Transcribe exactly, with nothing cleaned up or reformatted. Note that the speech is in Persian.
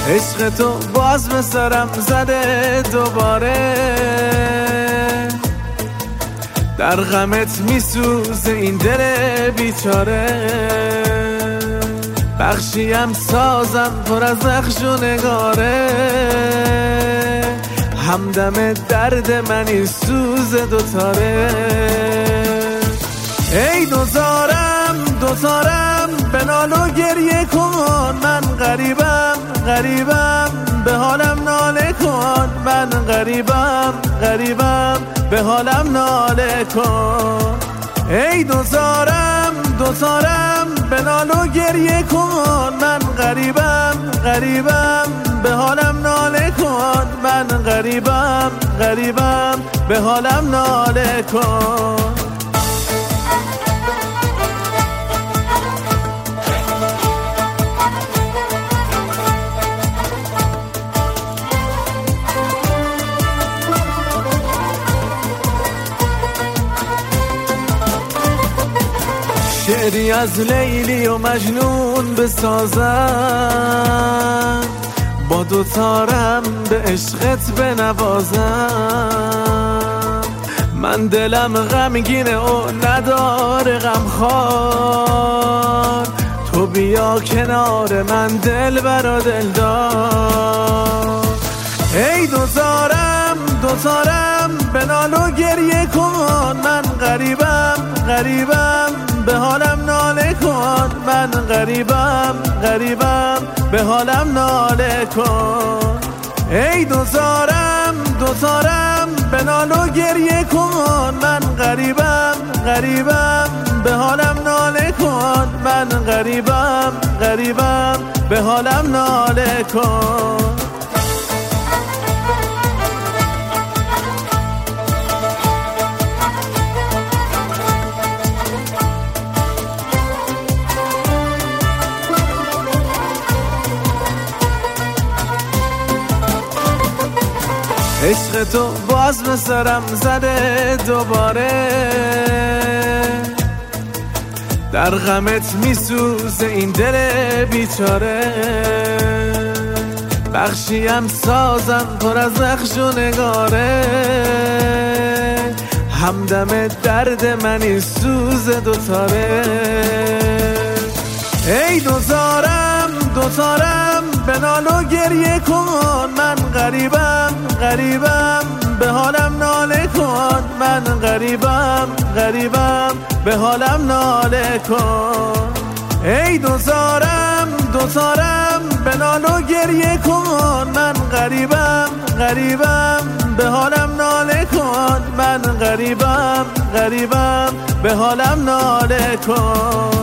عشق تو باز به سرم زده دوباره، در غمت میسوزه این دل بیچاره. بخشیم سازم پر از نقش و نگاره، همدم درد من این سوز دوتاره. ای دوزارم دوزارم به نال و گریه کن، من غریبم غریبم به حالم ناله کن. من غریبم غریبم به حالم ناله کن. ای دوزارم دوزارم به نال و گریه کن، من غریبم غریبم به حالم ناله کن. من غریبم غریبم به حالم ناله کن. شعری از لیلی و مجنون بسازم، با دوتارم به عشقت بنوازم. من دلم غمگینه و نداره غمخوار، تو بیا کنار من دل برا دلدار. ای دوزارم دوزارم به نال و گریه کن، من غریبم غریبم به حالم ناله کن. من غریبم غریبم به حالم ناله کن. ای دوزارم دوزارم به نال و گریه کن، من غریبم غریبم به حالم ناله کن. من غریبم غریبم به حالم ناله کن. عشق تو باز به سرم زده دوباره، در غمت میسوزه این دل بیچاره. بخشیم سازم پر از نقش و نگاره، همدم درد من این سوز دوتاره. ای دوزارم دوزارم به نال و گریه کن، من غریبم غریبم به حالم ناله کن. من غریبم غریبم به حالم ناله کن. ای دوزارم دوزارم به نال و گریه کن، من غریبم غریبم به حالم ناله کن. من غریبم غریبم به حالم ناله کن.